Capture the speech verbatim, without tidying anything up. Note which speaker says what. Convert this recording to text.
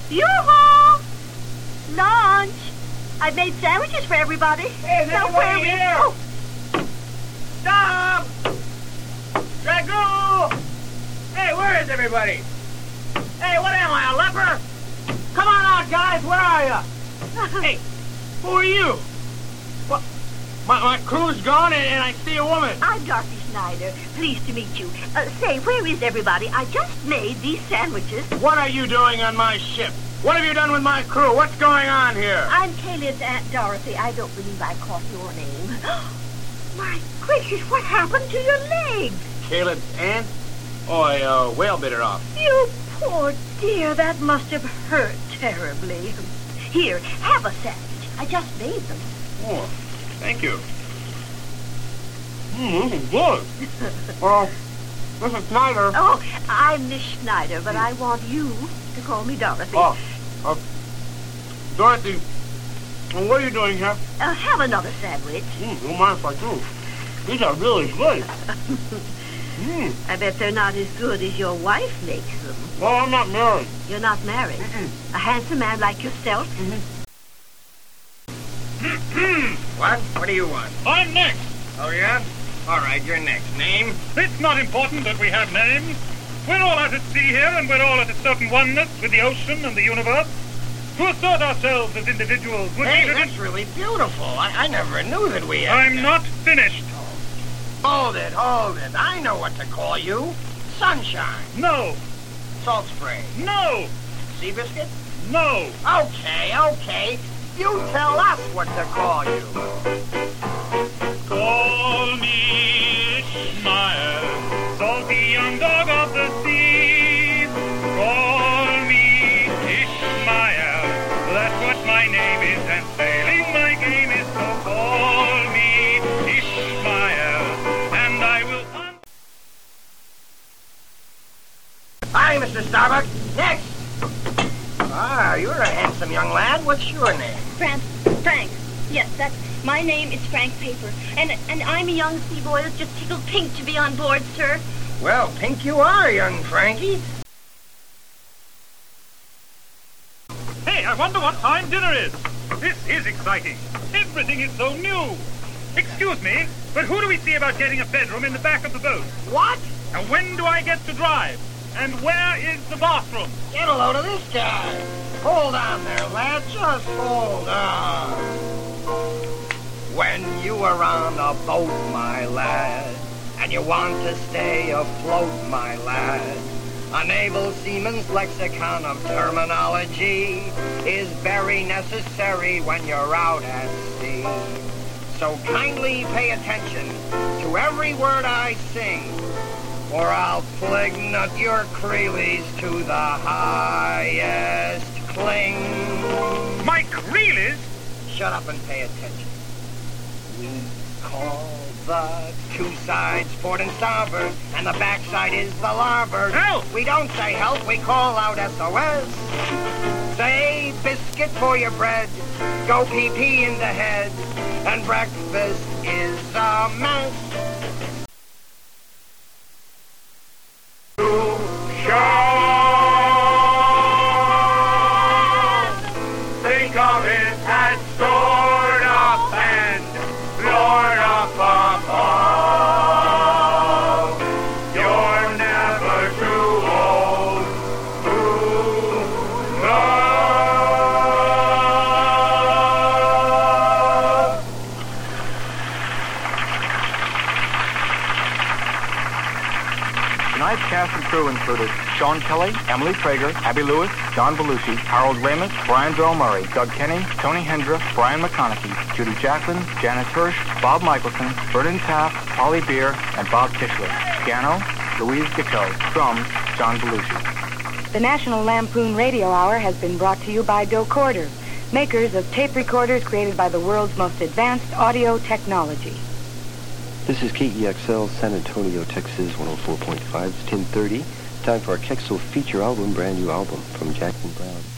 Speaker 1: Yoo-hoo! Lunch! I've made sandwiches for everybody.
Speaker 2: Hey, is
Speaker 1: Now,
Speaker 2: everybody
Speaker 1: where is-
Speaker 2: here?
Speaker 1: Oh,
Speaker 2: Stop! Dragoo! Hey, where is everybody? Hey, what am I, a leper? Come on out, guys. Where are you? Hey, who are you? What? My, my crew's gone, and, and I see a woman.
Speaker 1: I'm Dorothy Snyder. Pleased to meet you. Uh, say, where is everybody? I just made these sandwiches.
Speaker 2: What are you doing on my ship? What have you done with my crew? What's going on here?
Speaker 1: I'm Caleb's Aunt Dorothy. I don't believe I caught your name. My gracious, what happened to your leg?
Speaker 2: Caleb's aunt? Oh, I uh, whale bit her off.
Speaker 1: You poor dear, that must have hurt terribly. Here, have a sandwich. I just made them.
Speaker 2: Oh, thank you. Mmm, this is good. Well, Missus Snyder.
Speaker 1: Oh, I'm Miss Schneider, but I want you to call me Dorothy.
Speaker 2: Oh, uh, Dorothy, well, what are you doing here?
Speaker 1: Uh, have another sandwich.
Speaker 2: Mmm, don't mind if I do. These are really good. Mmm.
Speaker 1: I bet they're not as good as your wife makes them.
Speaker 2: Well, I'm not married.
Speaker 1: You're not married.
Speaker 2: Mm-mm.
Speaker 1: A handsome man like yourself.
Speaker 2: Mm-hmm. What? What do you want?
Speaker 3: I'm next.
Speaker 2: Oh, yeah? All right, you're next. Name?
Speaker 3: It's not important that we have names. We're all out at sea here, and we're all at a certain oneness with the ocean and the universe. To assert ourselves as individuals would
Speaker 2: Hey,
Speaker 3: be...
Speaker 2: that's really beautiful. I, I never knew that we had...
Speaker 3: I'm not finished.
Speaker 2: Hold it, hold it. I know what to call you. Sunshine.
Speaker 3: No.
Speaker 2: Salt spray.
Speaker 3: No.
Speaker 2: Seabiscuit?
Speaker 3: No.
Speaker 2: Okay, okay. You tell us what to call you.
Speaker 3: Call me Ishmael, salty young dog of the sea. Call me Ishmael, that's what my name is, and sailing my game is, so call me Ishmael, and I will... Un-
Speaker 2: Hi, Mister Starbuck. Next. Ah, you're a handsome young lad. What's your name?
Speaker 1: Frank. Frank. Yes, that's... My name is Frank Paper, and and I'm a young sea boy that's just tickled pink to be on board, sir.
Speaker 2: Well, pink you are, young Frankie.
Speaker 3: Hey, I wonder what time dinner is. This is exciting. Everything is so new. Excuse me, but who do we see about getting a bedroom in the back of the boat?
Speaker 2: What?
Speaker 3: And when do I get to drive? And where is the bathroom?
Speaker 2: Get a load of this guy. Hold on there, lad. Just hold on. When you are on a boat, my lad, and you want to stay afloat, my lad, a naval seaman's lexicon of terminology is very necessary when you're out at sea. So kindly pay attention to every word I sing, or I'll plague nut your creelies to the highest cling.
Speaker 3: My creelies?
Speaker 2: Shut up and pay attention. We call the two sides port and starboard, and the backside is the larboard.
Speaker 3: Help!
Speaker 2: We don't say help, we call out S O S. Say biscuit for your bread, go pee-pee in the head, and breakfast is a mess.
Speaker 3: Think of it as stored up and stored up above. You're never too old to love.
Speaker 4: Tonight's cast and crew included Sean Kelly, Emily Prager, Abby Lewis, John Belushi, Harold Ramis, Brian Doyle Murray, Doug Kenny, Tony Hendra, Brian McConaughey, Judy Jacklin, Janice Hirsch, Bob Michelson, Vernon Taft, Polly Beer, and Bob Tischler. Piano, Louise Guiteau. Drums, John Belushi.
Speaker 5: The National Lampoon Radio Hour has been brought to you by Docorder, makers of tape recorders created by the world's most advanced audio technology.
Speaker 6: This is K E X L San Antonio, Texas, one oh four point five. It's ten thirty. Time for our Kexel feature album, brand new album from Jackson Brown.